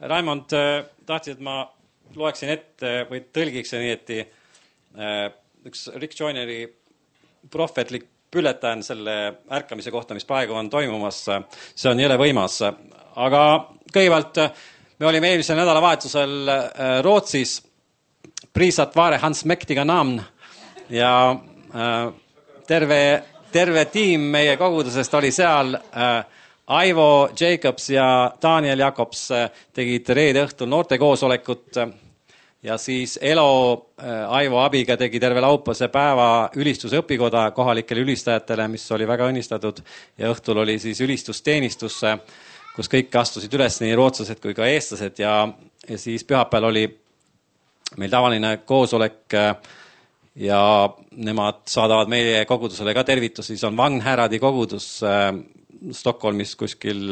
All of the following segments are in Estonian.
Raimond tahtsid, et ma loeksin ette või tõlgiksin nii, et üks Rick Joyneri prohvetlik bülletään selle ärkamise kohta, mis praegu on toimumas. See on jõle võimas. Aga kõigepealt me olime eelmisel nädalavahetusel Rootsis Prisat Vaare Hans Mektiga namn ja terve tiim meie kogudusest oli seal. Aivo Jacobs ja Daniel Jakobs tegid reede õhtul noortekoosolekut ja siis Elo Aivo abiga tegi terve laupäevase päeva ülistuse õpikoda kohalikele ülistajatele, mis oli väga õnnistatud ja õhtul oli siis ülistusteenistusse, kus kõik astusid üles nii rootslased kui ka eestlased ja siis pühapäeval oli meil tavaline koosolek ja nemad saadavad meie kogudusele ka tervitusi. See on Vagnhäradi kogudus Stockholmis kuskil,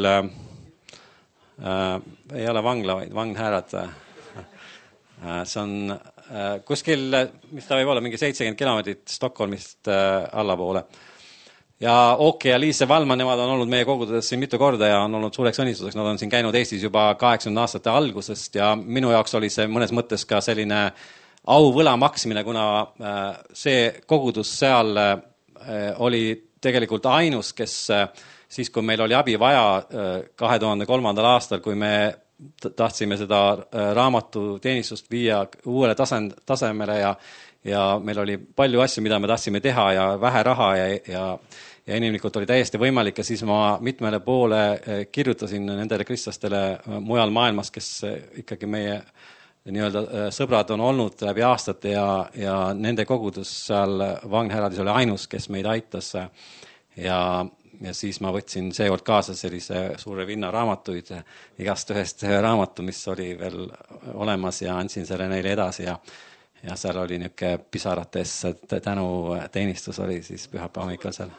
ei ole vangla, vaid Vagnhärad. See on kuskil, mis ta võib olla, mingi 70 kilomeetrit Stockholmist allapoole. Ja Åke ja Liise Valma, nemad on olnud meie koguduses siin mitu korda ja on olnud suureks õnnistuseks. Nad on siin käinud Eestis juba 80 aastate algusest ja minu jaoks oli see mõnes mõttes ka selline auvõla maksmine, kuna see kogudus seal oli tegelikult ainus, kes siis, kui meil oli abi vaja 2003. aastal, kui me tahtsime seda raamatuteenistust viia uuele tasemele ja meil oli palju asju, mida me tahtsime teha ja vähe raha ja inimlikult oli täiesti võimalik ja siis ma mitmele poole kirjutasin nendele kristlastele mujal maailmas, kes ikkagi meie nii-öelda sõbrad on olnud läbi aastate ja nende kogudus seal Vagnhäradis oli ainus, kes meid aitas ja siis ma võtsin seekord kaasa sellise suure vinna raamatuid, igast ühest raamatu, mis oli veel olemas ja andsin selle neile edasi ja seal oli niuke pisarates tänu teenistus oli siis pühapäeva hommikul seal.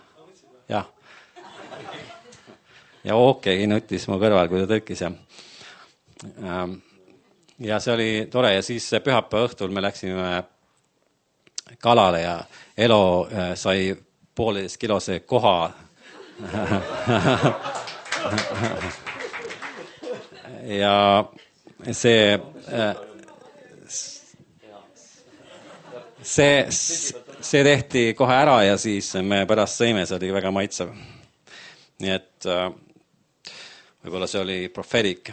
Ja Åkegi nutis mu kõrval, kui ta tõlkis ja see oli tore ja siis pühapäeva õhtul me läksime kalale ja Elo sai 1,5 kilose koha ja see tehti kohe ära ja siis me pärast sõime, see oli väga maitsev. Nii et võib-olla see oli profeetik.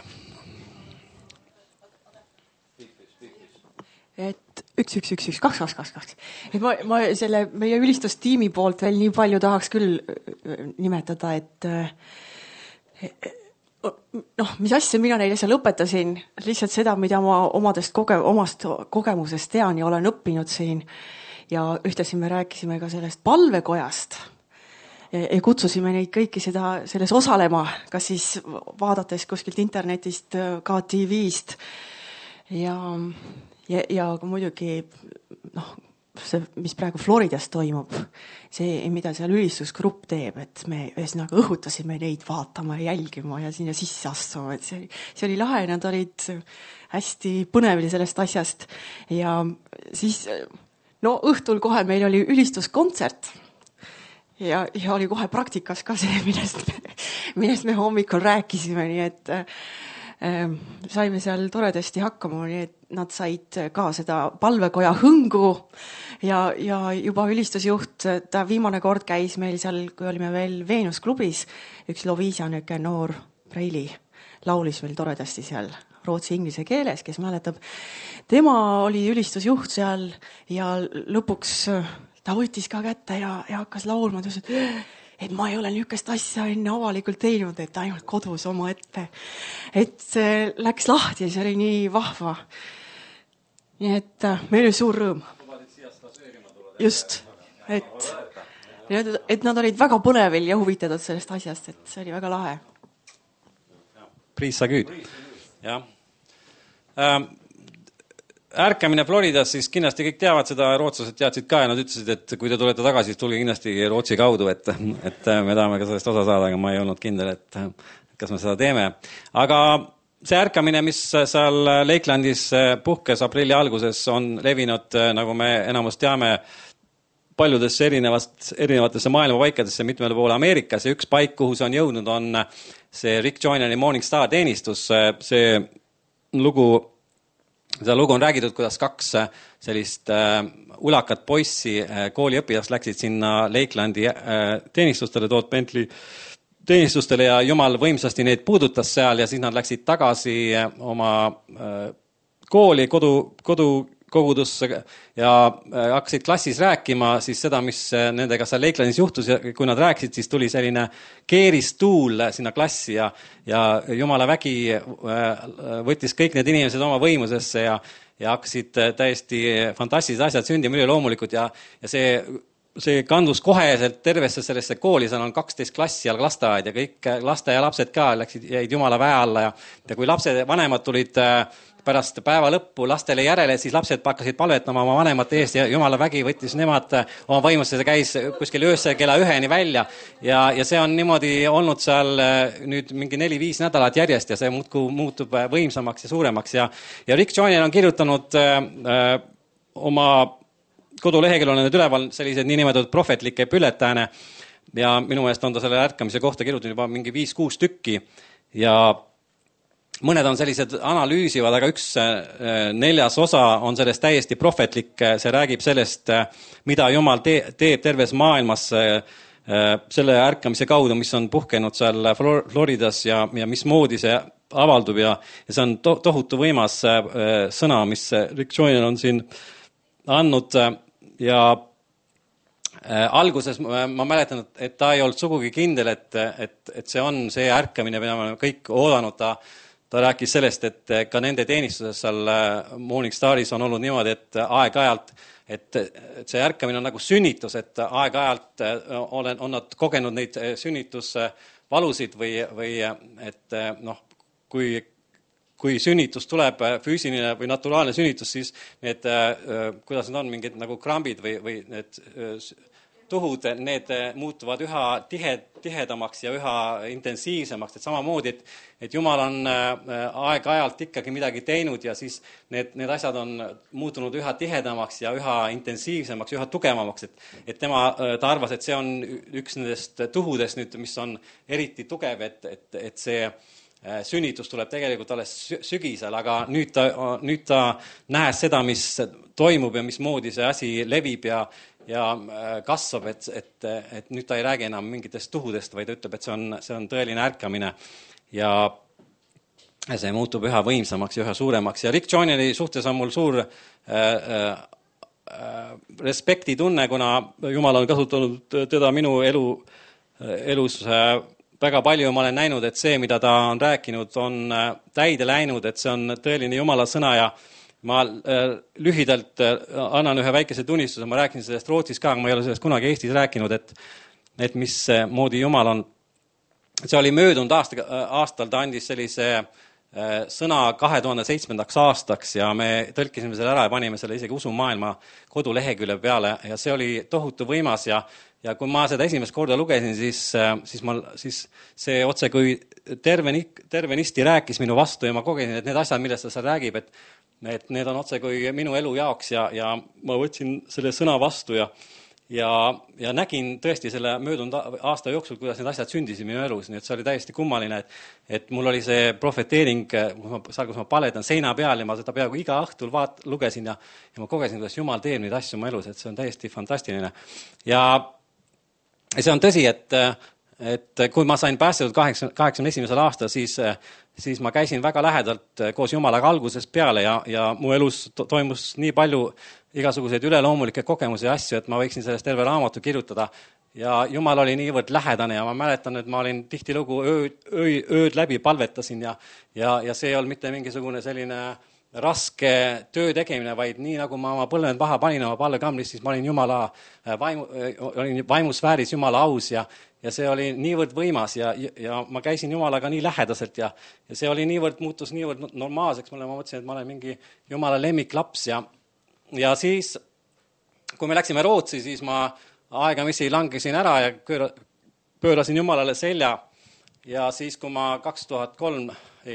Et 1-1-1-1, 2-2-2-2. Et ma selle meie ülistustiimi poolt veel nii palju tahaks küll nimetada, et mis asja mina neile seal õpetasin, lihtsalt seda, mida ma omast kogemusest tean ja olen õppinud siin ja ühtlasi me rääkisime ka sellest palvekojast ja kutsusime neid kõiki selles osalema, kas siis vaadates kuskilt internetist, ka TV-st ja muidugi see, mis praegu Floridas toimub, see, mida seal ülistusgrupp teeb, et me ühesõnaga õhutasime neid vaatama ja jälgima ja sinna sisse astuma, et see oli lahe, nad olid hästi põnevili sellest asjast ja siis õhtul kohe meil oli ülistuskontsert ja oli kohe praktikas ka see, millest me hommikul rääkisime, nii et saime seal toredasti hakkama, nii et nad said ka seda palvekoja hõngu ja juba ülistusjuht, ta viimane kord käis meil seal, kui olime veel Venus klubis, üks Loviisa noor preili laulis veel toredasti seal rootsi-inglise keeles, kes mäletab. Tema oli ülistusjuht seal ja lõpuks ta võttis ka kätte ja hakkas laulma, ta ütles, et ma ei ole niisugust asja enne avalikult teinud, et ainult kodus oma ette. Et see läks lahti ja see oli nii vahva. Nii et meil oli suur rõõm. Just, et nad olid väga põnevil ja huvitatud sellest asjast, et see oli väga lahe. Priis sa küüd. Jah. Ärkamine Floridas, siis kindlasti kõik teavad seda, rootslased teadsid ka ja nad ütlesid, et kui te tulete tagasi, siis tulge kindlasti Rootsi kaudu, et me tahame ka sellest osa saada, aga ma ei olnud kindel, et kas me seda teeme. Aga see ärkamine, mis seal Lakelandis puhkes aprilli alguses, on levinud, nagu me enamus teame, paljudesse erinevatesse maailmapaikadesse mitmele poole Ameerikas ja üks paik, kuhu see on jõudnud, on see Rick Joyneri Morning Star teenistus. See seda lugu on räägitud, kuidas kaks sellist ulakat poissi kooliõpilast läksid sinna Lakelandi teenistustele, Todd Bentley teenistustele ja Jumal võimsasti neid puudutas seal ja siis nad läksid tagasi oma kooli, kogudusse ja hakkasid klassis rääkima siis seda, mis nendega seal Lakelandis juhtus ja kui nad rääkisid, siis tuli selline keeristuul sinna klassi ja Jumala vägi võttis kõik need inimesed oma võimusesse ja hakkasid täiesti fantastilised asjad sündima üleloomulikult ja see kandus koheselt tervesse sellesse kooli, seal on 12 klassi ja lasteaed ja kõik lasteaialapsed ka jäid Jumala väe alla ja kui lapsed, vanemad tulid pärast päeva lõppu lastele järele, siis lapsed hakkasid palvetama oma vanemate eest ja Jumala vägi võttis nemad oma võimusse, see käis kuskil öösel kella 1 välja ja see on niimoodi olnud seal nüüd mingi 4-5 nädalat järjest ja see muutub võimsamaks ja suuremaks ja Rick Joyner on kirjutanud oma kodulehekül on need üleval sellised niinimetatud prohvetlikke bülletääne ja minu meelest on ta selle ärkamise kohta kirjutanud juba mingi 5-6 tükki ja mõned on sellised analüüsivad, aga üks 4. osa on sellest täiesti prohvetlik, see räägib sellest, mida Jumal teeb terves maailmas selle ärkamise kaudu, mis on puhkenud seal Floridas ja mismoodi see avaldub ja see on tohutu võimas sõna, mis Rick Joyner on siin andnud ja alguses ma mäletan, et ta ei olnud sugugi kindel, et see on see ärkamine, mida me oleme kõik oodanud. Ta rääkis sellest, et ka nende teenistuses seal Morning Staris on olnud niimoodi, et aeg-ajalt, et see ärkamine on nagu sünnitus, et aeg-ajalt on nad kogenud neid sünnitusvalusid või et kui sünnitus tuleb füüsiline või naturaalne sünnitus, siis need, kuidas need on, mingid nagu krambid või need tuhud, need muutuvad üha tihedamaks ja üha intensiivsemaks, et samamoodi, et Jumal on aeg-ajalt ikkagi midagi teinud ja siis need asjad on muutunud üha tihedamaks ja üha intensiivsemaks, üha tugevamaks, et ta arvas, et see on üks nendest tuhudest nüüd, mis on eriti tugev, et see sünnitus tuleb tegelikult alles sügisel, aga nüüd ta nähes seda, mis toimub ja mismoodi see asi levib ja kasvab, et nüüd ta ei räägi enam mingitest tuhudest, vaid ütleb, et see on tõeline ärkamine ja see muutub üha võimsamaks ja üha suuremaks ja Rick Joyneri suhtes on mul suur respektitunne, kuna Jumal on kasutanud teda minu elus väga palju ma olen näinud, et see, mida ta on rääkinud, on täide läinud, et see on tõeline Jumala sõna ja ma lühidalt annan ühe väikese tunnistuse, ma rääkisin sellest Rootsis ka, aga ma ei ole sellest kunagi Eestis rääkinud, et mis moodi Jumal on. See oli möödunud aastal, ta andis sellise sõna 2007. aastaks ja me tõlkisime selle ära ja panime selle isegi Usumaailma kodulehekülje peale ja see oli tohutu võimas ja kui ma seda esimest korda lugesin, siis see otse kui tervenisti rääkis minu vastu ja ma kogesin, et need asjad, millest ta seal räägib, et need on otse kui minu elu jaoks ja ma võtsin selle sõna vastu ja nägin tõesti selle möödunud aasta jooksul, kuidas need asjad sündisid minu elus, nii et see oli täiesti kummaline, et mul oli see profeteering, kus ma paletan seina peal ja ma seda peaaegu iga õhtul lugesin ja ma kogesin, kuidas Jumal teeb neid asju mu elus, et see on täiesti fantastiline. Ja see on tõsi, et kui ma sain päästetud 81. aastal, siis ma käisin väga lähedalt koos Jumalaga algusest peale ja mu elus toimus nii palju igasuguseid üleloomulikke kogemusi ja asju, et ma võiksin sellest terve raamatu kirjutada. Ja Jumal oli niivõrd lähedane ja ma mäletan, et ma olin tihtilugu ööd läbi palvetasin ja see ei olnud mitte mingisugune selline raske töö tegemine, vaid nii nagu ma oma põlved maha panin oma palvekamris, siis ma olin Jumala olin vaimusfääris Jumala aus ja see oli niivõrd võimas ja ma käisin Jumalaga nii lähedaselt ja see oli muutus niivõrd normaalseks mulle, ma mõtlesin, et ma olen mingi Jumala lemmiklaps ja siis, kui me läksime Rootsi, siis ma aegamisi langesin ära ja pöörasin Jumalale selja ja siis, kui ma 2003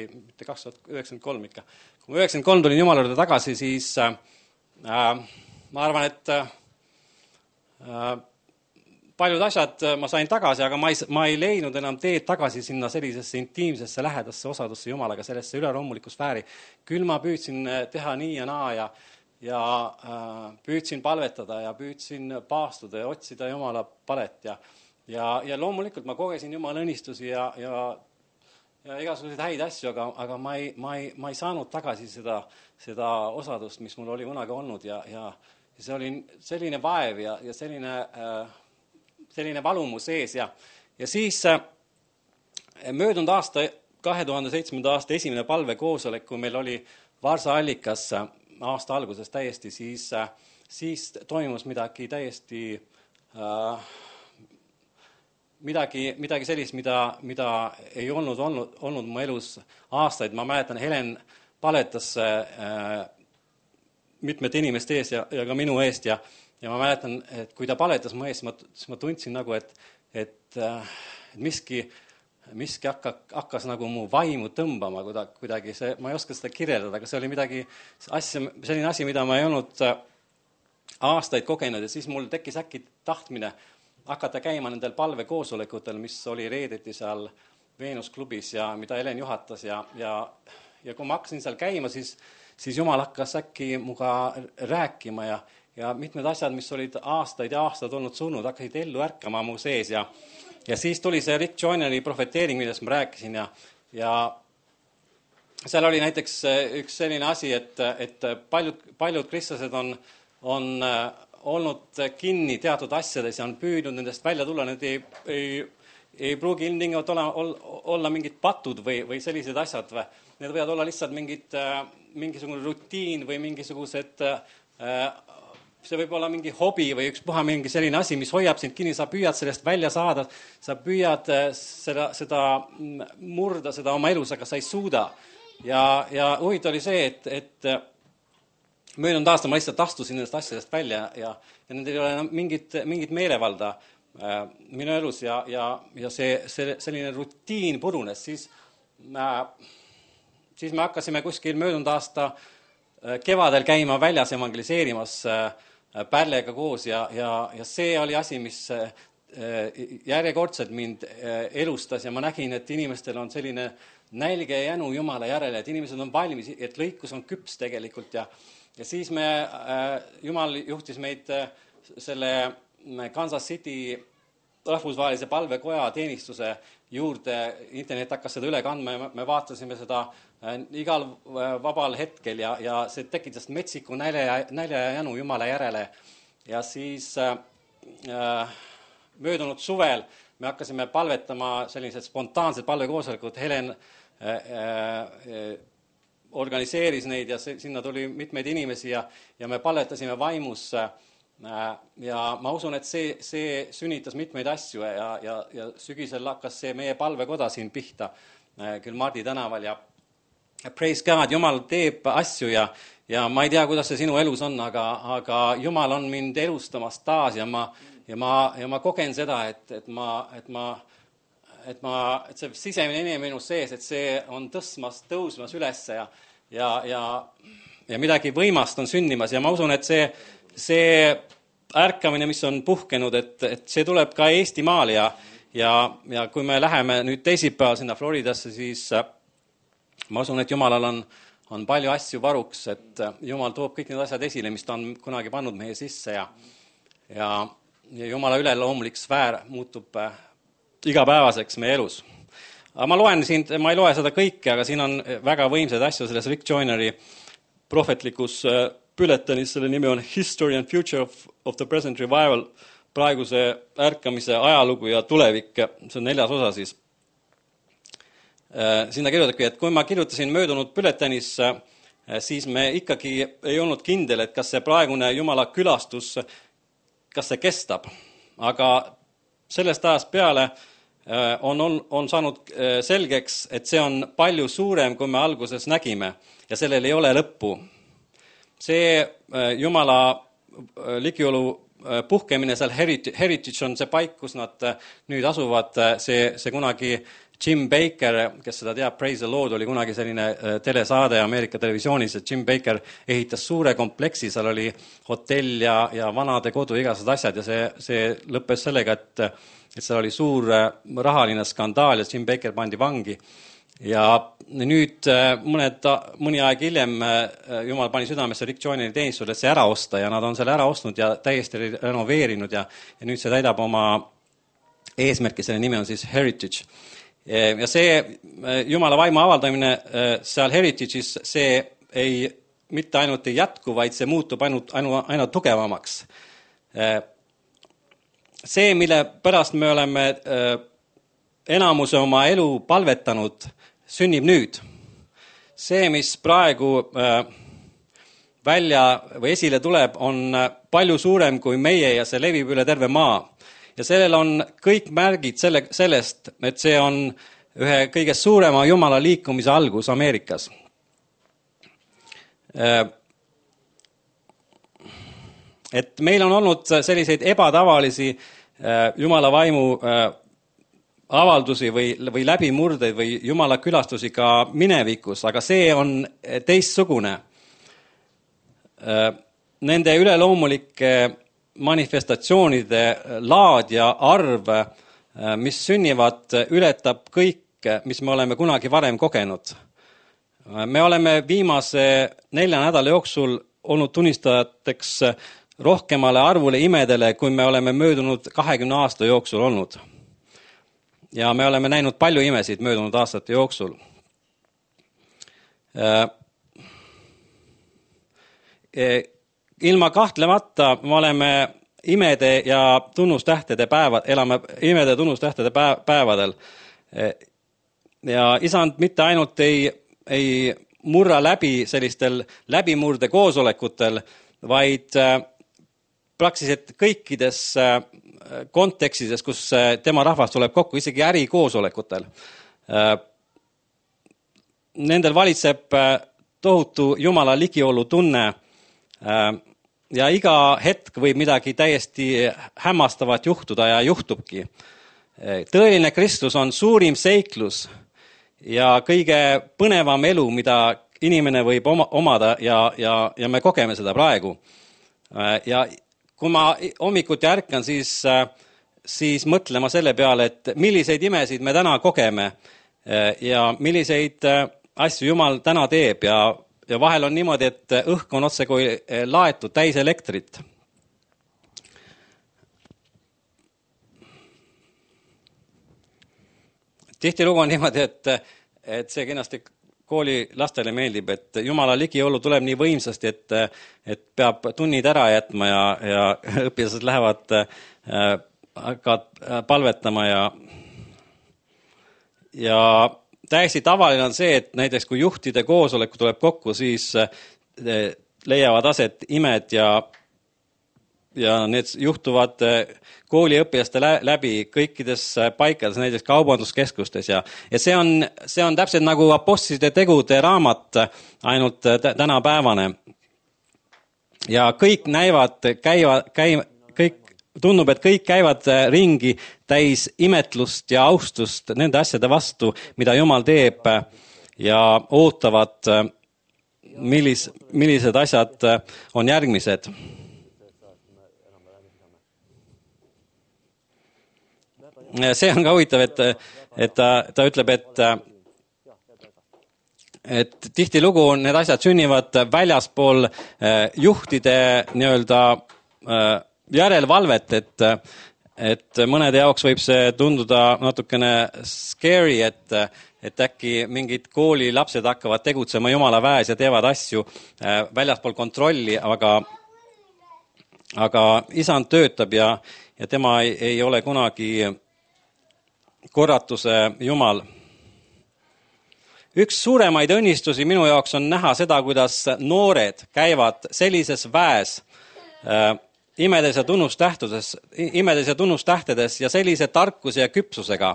ikka, kui ma 93 tulin Jumala juurde tagasi, siis ma arvan, et paljud asjad ma sain tagasi, aga ma ei leidnud enam teed tagasi sinna sellisesse intiimsesse lähedasse osadusse Jumalaga, sellesse üleloomulikku sfääri. Küll ma püüdsin teha nii ja naa ja püüdsin palvetada ja püüdsin paastuda ja otsida Jumala palet ja loomulikult ma kogesin Jumala õnnistusi ja igasuguseid häid asju, aga ma ei saanud tagasi seda osadust, mis mul oli kunagi olnud ja see oli selline vaev ja selline valumus ees ja siis möödunud aasta, 2007. aasta esimene palvekoosolek, kui meil oli Varsa Allikas aasta alguses täiesti, siis toimus midagi täiesti midagi sellist, mida ei olnud mu elus aastaid. Ma mäletan, Helen palvetas mitmete inimeste ees ja ka minu eest ja ma mäletan, et kui ta palvetas mu ees, siis ma tundsin nagu, et miski hakkas nagu mu vaimu tõmbama kuidagi. Ma ei oska seda kirjeldada, aga see oli selline asi, mida ma ei olnud aastaid kogenud ja siis mul tekkis äkki tahtmine hakata käima nendel palvekoosolekutel, mis oli reedeti seal Veenus klubis ja mida Helen juhatas ja kui ma hakkasin seal käima, siis Jumal hakkas äkki muga rääkima ja mitmed asjad, mis olid aastaid ja aastaid olnud surnud, hakkasid ellu ärkama mu sees ja siis tuli see Rick Joyneri profeteering, millest ma rääkisin ja seal oli näiteks üks selline asi, et paljud kristlased on olnud kinni teatud asjades ja on püüdnud nendest välja tulla, need ei pruugi ilmtingimata olla mingid patud või sellised asjad. Need võivad olla lihtsalt mingisugune rutiin või mingisugused, see võib olla mingi hobi või ükspuha mingi selline asi, mis hoiab sind kinni, sa püüad sellest välja saada, sa püüad seda murda, seda oma elus, aga sa ei suuda. Ja huvitav oli see, et möödunud aasta ma lihtsalt astusin nendest asjadest välja ja nendel ei ole enam mingit meelevalda minu elus ja see selline rutiin purunes, siis me hakkasime kuskil möödunud aasta kevadel käima väljas evangeliseerimas Pärlega koos ja see oli asi, mis järjekordselt mind elustas ja ma nägin, et inimestel on selline nälge ja jänu Jumala järele, et inimesed on valmis, et lõikus on küps tegelikult ja siis Jumal juhtis meid selle Kansas City rahvusvahelise palvekoja teenistuse juurde, internet hakkas seda üle kandma ja me vaatasime seda igal vabal hetkel ja see tekitas metsiku nälja ja jänu Jumala järele ja siis möödunud suvel me hakkasime palvetama sellised spontaansed palvekoosolekud, Helen organiseeris neid ja sinna tuli mitmeid inimesi ja me palvetasime vaimus ja ma usun, et see sünnitas mitmeid asju ja sügisel hakkas see meie palvekoda siin pihta küll Mardi tänaval ja praise God, Jumal teeb asju ja ma ei tea, kuidas see sinu elus on, aga Jumal on mind elustamas taas ja ma kogen seda, et see sisemine inimene minus sees, et see on tõusmas üles ja midagi võimast on sünnimas ja ma usun, et see ärkamine, mis on puhkenud, et see tuleb ka Eestimaal ja kui me läheme nüüd teisipäeval sinna Floridasse, siis ma usun, et Jumalal on palju asju varuks, et Jumal toob kõik need asjad esile, mis ta on kunagi pannud meie sisse ja Jumala üleloomulik sfäär muutub igapäevaseks meie elus. Aga ma ei loe seda kõike, aga siin on väga võimsaid asju selles Rick Joyneri prohvetlikus bületanis, selle nimi on History and Future of the Present Revival, praeguse ärkamise ajalugu ja tulevik, see on 4. osa siis. Sinna kirjutabki, et kui ma kirjutasin möödunud bületanis, siis me ikkagi ei olnud kindel, et kas see praegune Jumala külastus, kas see kestab. Aga sellest ajast peale on saanud selgeks, et see on palju suurem, kui me alguses nägime ja sellel ei ole lõppu. See Jumala ligiolu puhkemine seal Heritage on see paik, kus nad nüüd asuvad, see kunagi Jim Baker, kes seda teab, Praise the Lord, oli kunagi selline telesaade Ameerika televisioonis, et Jim Baker ehitas suure kompleksi, seal oli hotell ja vanade kodu, igasugused asjad ja see lõppes sellega, et seal oli suur rahaline skandaal ja Jim Baker pandi vangi. Ja nüüd mõni aeg hiljem Jumal pani südamesse Rick Joyne'i teenistusele, et see ära osta ja nad on selle ära ostnud ja täiesti renoveerinud ja nüüd see täidab oma eesmärki, selle nimi on siis Heritage. Ja see Jumala vaimu avaldamine seal Heritage'is, see mitte ainult ei jätku, vaid see muutub ainult tugevamaks. See, mille pärast me oleme enamuse oma elu palvetanud, sünnib nüüd. See, mis praegu välja või esile tuleb, on palju suurem kui meie ja see levib üle terve maa. Ja sellel on kõik märgid sellest, et see on ühe kõige suurema Jumala liikumise algus Ameerikas. Et meil on olnud selliseid ebatavalisi Jumala vaimu avaldusi või läbimurdeid või Jumala külastusi ka minevikus, aga see on teistsugune. Nende üleloomulike manifestatsioonide laad ja arv, mis sünnivad, ületab kõik, mis me oleme kunagi varem kogenud. Me oleme viimase 4 nädala jooksul olnud tunnistajateks rohkemale arvule imedele, kui me oleme möödunud 20 aasta jooksul olnud. Ja me oleme näinud palju imesid möödunud aastate jooksul. Ilma kahtlemata me oleme imede ja tunnustähtede päevadel. Ja isand mitte ainult ei murra läbi sellistel läbimurde koosolekutel, vaid praktiliselt kõikides kontekstides, kus tema rahvas tuleb kokku, isegi ärikoosolekutel. Nendel valitseb tohutu Jumala ligiolu tunne ja iga hetk võib midagi täiesti hämmastavat juhtuda ja juhtubki. Tõeline Kristus on suurim seiklus ja kõige põnevam elu, mida inimene võib omada ja me kogeme seda praegu. Ja kui ma hommikuti ärkan, siis mõtlema selle peale, et milliseid imesid me täna kogeme ja milliseid asju Jumal täna teeb ja vahel on niimoodi, et õhk on otse kui laetud täis elektrit. Tihtilugu on niimoodi, et see kindlasti kooli lastele meeldib, et Jumala ligiolu tuleb nii võimsasti, et peab tunnid ära jätma ja õpilased lähevad hakkavad palvetama ja täiesti tavaline on see, et näiteks kui juhtide koosoleku tuleb kokku, siis leiavad aset imed ja need juhtuvad kooliõpilaste läbi kõikides paikades, näiteks kaubanduskeskustes ja see on täpselt nagu apostlite tegude raamat, ainult tänapäevane. Ja kõik näivad, tundub, et kõik käivad ringi täis imetlust ja austust nende asjade vastu, mida Jumal teeb ja ootavad, millised asjad on järgmised. See on ka huvitav, et ta ütleb, et tihtilugu need asjad sünnivad väljaspool juhtide nii-öelda järelevalvet, et mõnede jaoks võib see tunduda natukene scary, et äkki mingid kooli lapsed hakkavad tegutsema Jumala väes ja teevad asju väljaspool kontrolli, aga isand töötab ja tema ei ole kunagi korratuse Jumal. Üks suuremaid õnnistusi minu jaoks on näha seda, kuidas noored käivad sellises väes imedes ja tunnustähtedes ja sellise tarkuse ja küpsusega.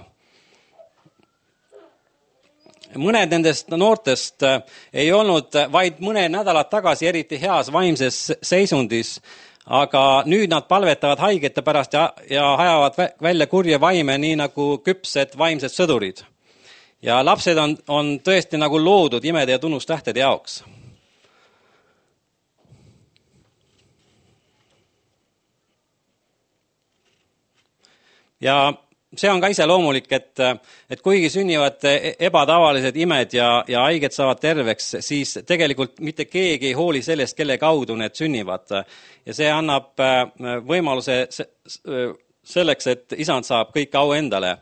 Mõned nendest noortest ei olnud vaid mõned nädalad tagasi eriti heas vaimses seisundis, aga nüüd nad palvetavad haigete pärast ja hajavad välja kurje vaime, nii nagu küpsed vaimsed sõdurid. Ja lapsed on tõesti nagu loodud imede ja tunnustähtede jaoks. Ja see on ka iseloomulik, et kuigi sünnivad ebatavalised imed ja haiged saavad terveks, siis tegelikult mitte keegi ei hooli sellest, kelle kaudu need sünnivad. Ja see annab võimaluse selleks, et isand saab kõik au endale.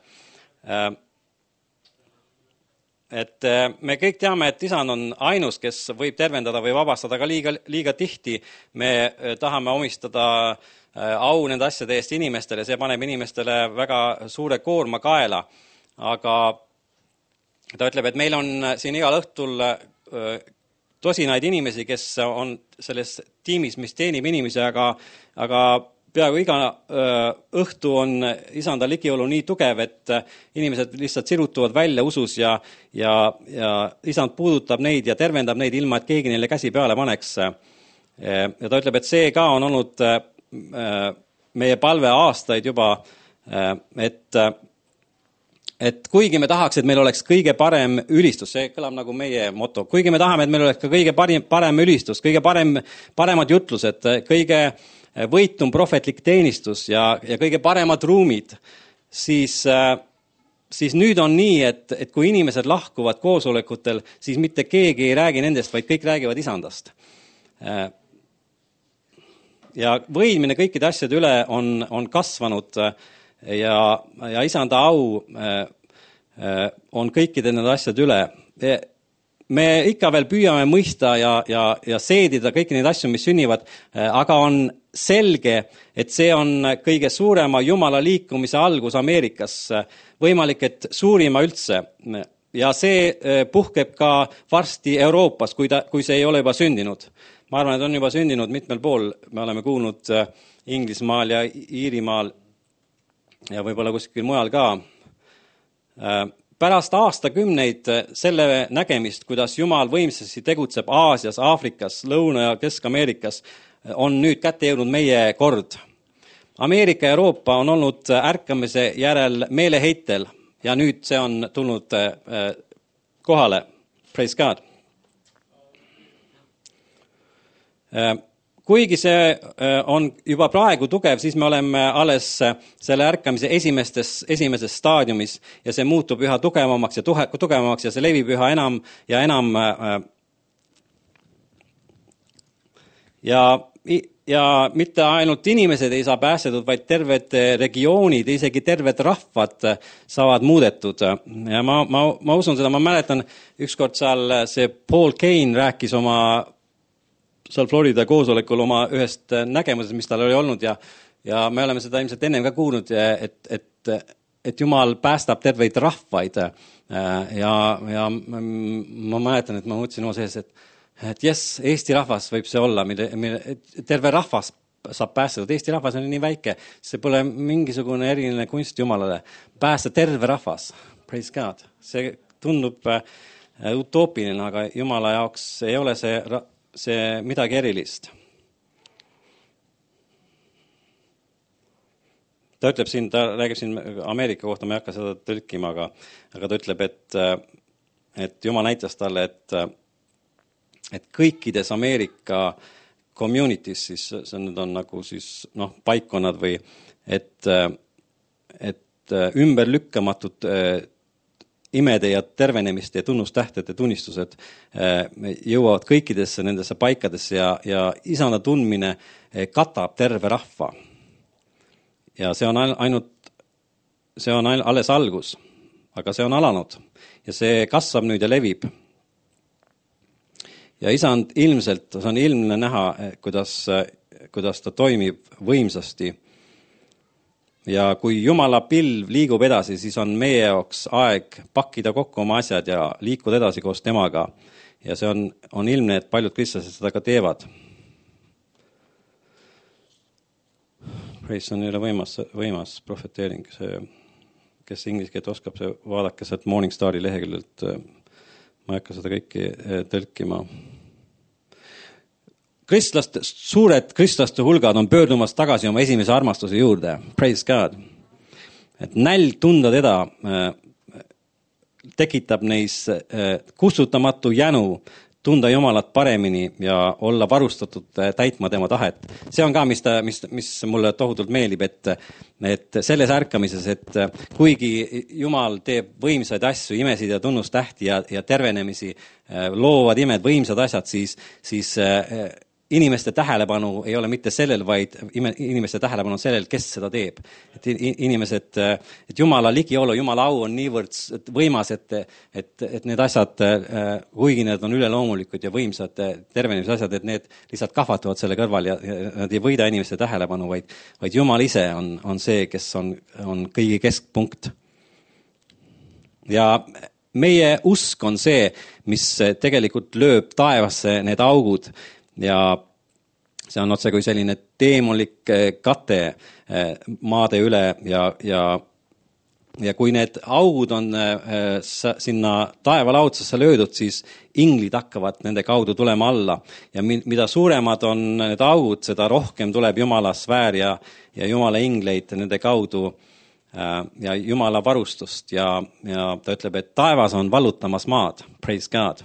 Et me kõik teame, et isand on ainus, kes võib tervendada või vabastada ka liiga tihti. Me tahame omistada au nende asjade eest inimestele, see paneb inimestele väga suure koorma kaela. Aga ta ütleb, et meil on siin igal õhtul tosinaid inimesi, kes on selles tiimis, mis teenib inimesi, aga peaaegu iga õhtu on isanda ligiolu nii tugev, et inimesed lihtsalt sirutuvad välja usus ja isand puudutab neid ja tervendab neid ilma, et keegi neile käsi peale paneks. Ja ta ütleb, et see ka on olnud meie palve aastaid juba, et kuigi me tahaks, et meil oleks kõige parem ülistus, see kõlab nagu meie moto, kuigi me tahame, et meil oleks ka kõige parem ülistus, kõige paremad jutlused, kõige võitum prohvetlik teenistus ja kõige paremad ruumid, siis nüüd on nii, et kui inimesed lahkuvad koosolekutel, siis mitte keegi ei räägi nendest, vaid kõik räägivad isandast. Ja võimine kõikide asjade üle on kasvanud ja isanda au on kõikide nende asjade üle. Me ikka veel püüame mõista ja seedida kõiki neid asju, mis sünnivad, aga on selge, et see on kõige suurema Jumala liikumise algus Ameerikas, võimalik, et suurima üldse. Ja see puhkeb ka varsti Euroopas, kui see ei ole juba sündinud. Ma arvan, et on juba sündinud mitmel pool, me oleme kuulnud Inglismaal ja Iirimaal ja võib-olla kuskil mujal ka. Pärast aastakümneid selle nägemist, kuidas Jumal võimsasti tegutseb Aasias, Aafrikas, Lõuna- ja Kesk-Ameerikas, on nüüd kätte jõudnud meie kord. Ameerika ja Euroopa on olnud ärkamise järel meeleheitel ja nüüd see on tulnud kohale. Praise God. Kuigi see on juba praegu tugev, siis me oleme alles selle ärkamise esimeses staadiumis ja see muutub üha tugevamaks ja see levib üha enam ja enam. Ja mitte ainult inimesed ei saa päästetud, vaid terved regioonid, isegi terved rahvad saavad muudetud. Ja ma usun seda, ma mäletan ükskord seal see Paul Cain rääkis seal Florida koosolekul oma ühest nägemusest, mis tal oli olnud ja me oleme seda ilmselt ennem ka kuulnud, et Jumal päästab terveid rahvaid ja ma mäletan, et ma mõtlesin oma sees, et yes, Eesti rahvas võib see olla, terve rahvas saab päästada, Eesti rahvas on nii väike, see pole mingisugune eriline kunst Jumalale, päästa terve rahvas, praise God, see tundub utoopiline, aga Jumala jaoks ei ole see midagi erilist. Ta ütleb siin, ta räägib siin Ameerika kohta, ma ei hakka seda tõlkima, aga ta ütleb, et Jumal näitas talle, et kõikides Ameerika communities, siis see nüüd on nagu siis, paikkonnad või, et ümberlükkamatud imede ja tervenemiste ja tunnustähtede tunnistused jõuavad kõikidesse nendesse paikadesse ja isanda tundmine katab terve rahva. Ja see on alles algus, aga see on alanud ja see kasvab nüüd ja levib. Ja isand ilmselt, see on ilmne näha, kuidas ta toimib võimsasti. Ja kui Jumala pilv liigub edasi, siis on meie jaoks aeg pakkida kokku oma asjad ja liikuda edasi koos temaga. Ja see on ilmne, et paljud kristlased seda ka teevad. Praise on üle võimas profeteering. Kes inglise keelt oskab, see vaadake sealt Morningstari leheküljelt. Ma ei hakka seda kõiki tõlkima. Suured kristlaste hulgad on pöördumas tagasi oma esimese armastuse juurde. Praise God. Et nälg tunda teda tekitab neis kustutamatu jänu tunda Jumalat paremini ja olla varustatud täitma tema tahet. See on ka, mis mulle tohutult meeldib, et selles ärkamises, et kuigi Jumal teeb võimsaid asju, imesid ja tunnustähti ja tervenemisi, loovad imed, võimsad asjad, siis inimeste tähelepanu ei ole mitte sellel, vaid inimeste tähelepanu on sellel, kes seda teeb. Et inimesed, et Jumala ligiolu, Jumala au on niivõrd võimas, et need asjad, kuigi need on üleloomulikud ja võimsad tervenemise asjad, et need lihtsalt kahvatuvad selle kõrval ja nad ei võida inimeste tähelepanu, vaid Jumal ise on see, kes on kõigi keskpunkt. Ja meie usk on see, mis tegelikult lööb taevasse need augud, ja see on otse kui selline teemolik kate maade üle ja kui need augud on sinna taevalaudsesse löödud, siis inglid hakkavad nende kaudu tulema alla. Ja mida suuremad on need augud, seda rohkem tuleb Jumala sfäär ja Jumala ingleid nende kaudu ja Jumala varustust. Ja ta ütleb, et taevas on vallutamas maad. Praise God.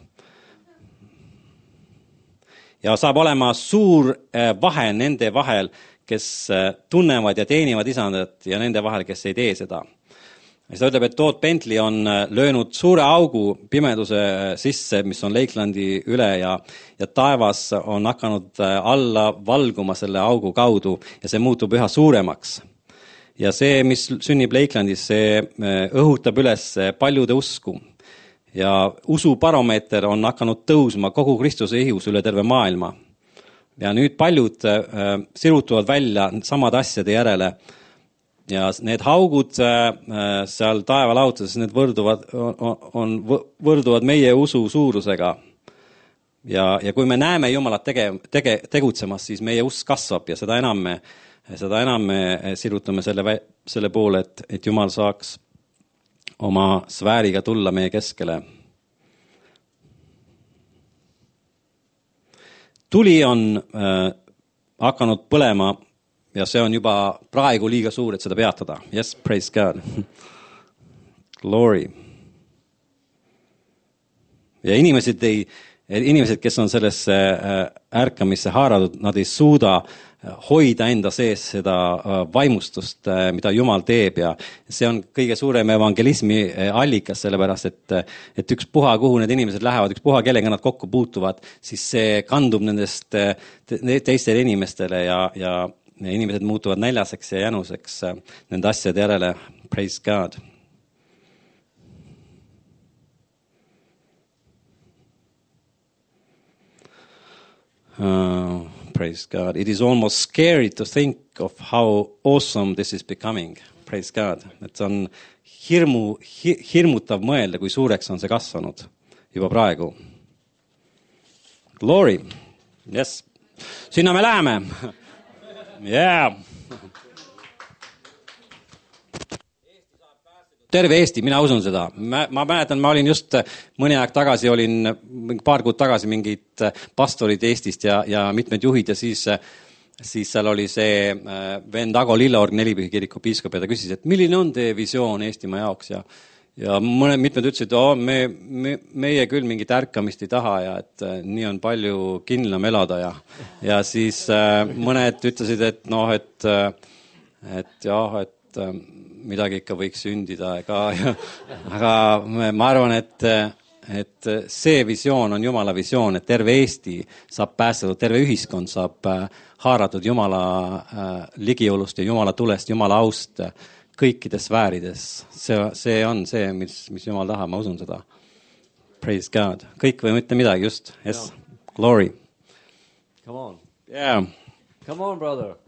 Ja saab olema suur vahe nende vahel, kes tunnevad ja teenivad isandat ja nende vahel, kes ei tee seda. Ja ta ütleb, et Todd Bentley on löönud suure augu pimeduse sisse, mis on Lakelandi üle ja taevas on hakanud alla valguma selle augu kaudu ja see muutub üha suuremaks. Ja see, mis sünnib Lakelandis, see õhutab üles paljude usku. Ja usubaromeeter on hakanud tõusma kogu Kristuse ihus üle terve maailma. Ja nüüd paljud sirutuvad välja samad asjade järele. Ja need haugud seal taevalautuses, need võrduvad meie usu suurusega. Ja kui me näeme Jumalat tegutsemas, siis meie usk kasvab ja seda enam me sirutame selle poole, et Jumal saaks oma sfääriga tulla meie keskele. Tuli on hakanud põlema ja see on juba praegu liiga suur, et seda peatada. Yes, praise God. Glory. Ja inimesed, kes on sellesse ärkamisse haaratud, nad ei suuda hoida enda sees seda vaimustust, mida Jumal teeb ja see on kõige suurem evangelismi allikas, sellepärast, et üks puha, kuhu need inimesed lähevad, üks puha, kellega nad kokku puutuvad, siis see kandub nendest teistele inimestele ja inimesed muutuvad näljaseks ja jänuseks nende asjade järele. Praise God. Praise God. It is almost scary to think of how awesome this is becoming. Praise God. Et see on hirmutav mõelda, kui suureks on see kasvanud juba praegu. Glory. Yes. Sinna me läheme. Yeah. Terve Eesti, mina usun seda. Ma mäletan, ma olin just mõni aeg tagasi, paar kuud tagasi mingid pastorid Eestist ja mitmed juhid ja siis seal oli see vend Ago Lilleorg, Nelipühi kiriku piiskop ja ta küsis, et milline on teie visioon Eestimaa jaoks ja mitmed ütlesid, meie küll mingit ärkamist ei taha ja et nii on palju kindlam elada ja siis mõned ütlesid, et midagi ikka võiks sündida, aga ma arvan, et see visioon on Jumala visioon, et terve Eesti saab päästetud, terve ühiskond saab haaratud Jumala ligiolust ja Jumala tulest, Jumala aust kõikides sfäärides. See on see, mis Jumal tahab, ma usun seda. Praise God. Kõik või mitte midagi, just. Yes. Glory. Come on. Yeah. Come on, brother.